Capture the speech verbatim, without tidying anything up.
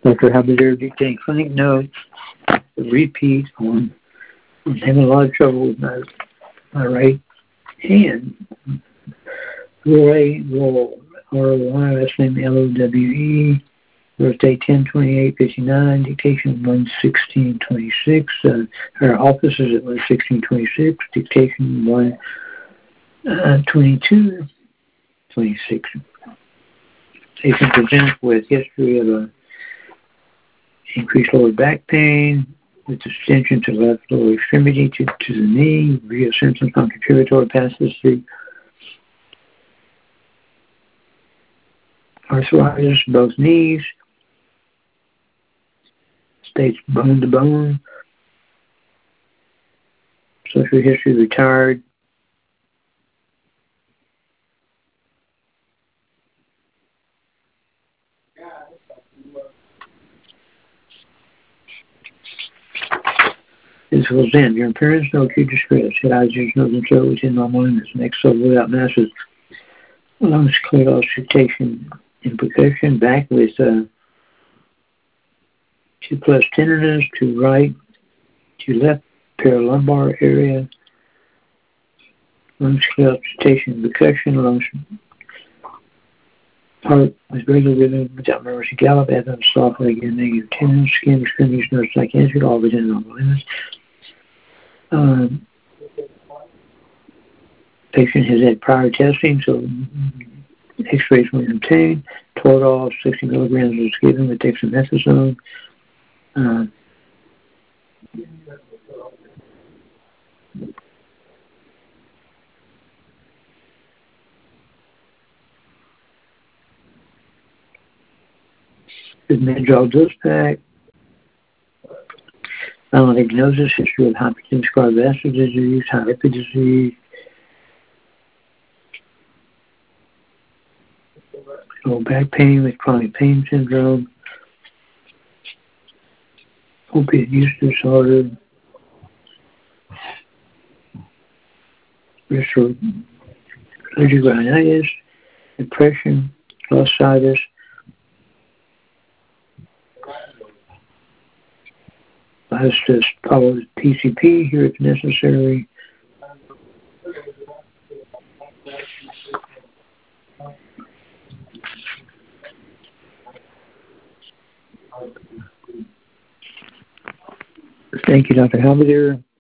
Doctor Habider dictating clinic notes. Repeat on. I'm having a lot of trouble with my, my right hand. Roy Roll, R O Y, last name L O W E. Birthday ten twenty-eight fifty-nine. Dictation one sixteen twenty-six. Uh, her office is at one sixteen twenty-six. Dictation one twenty-two twenty-six. Patient presents with history of a increased lower back pain with extension to the left lower extremity to, to the knee, via symptoms on contributory passage, arthritis, both knees, states bone to bone, social history retired, physical zen. Your appearance, no acute distress. Head, eyes, ears, nose, and throat within normal limits. Next level without masses. Lungs clear, auscultation and percussion. Back with uh, two plus tenderness to right, to left, paralumbar area. Lungs clear, auscultation and percussion. Lungs heart with regular rhythm without emergency gallop. Abdomen softly again. Negative tenderness. Skin, extremities, nerves, like cancer, all within normal limits. Um, patient has had prior testing, so x-rays were obtained. Toradol, sixty milligrams was given with dexamethasone. Uh, the Medrol dose pack. Final diagnosis, history of hypertensive cardiovascular disease, high lipid disease, low back pain with chronic pain syndrome, opiate use disorder, risk for allergic rhinitis, depression, glossitis, let's just follow the P C P here if necessary. Thank you, Doctor Halberdier.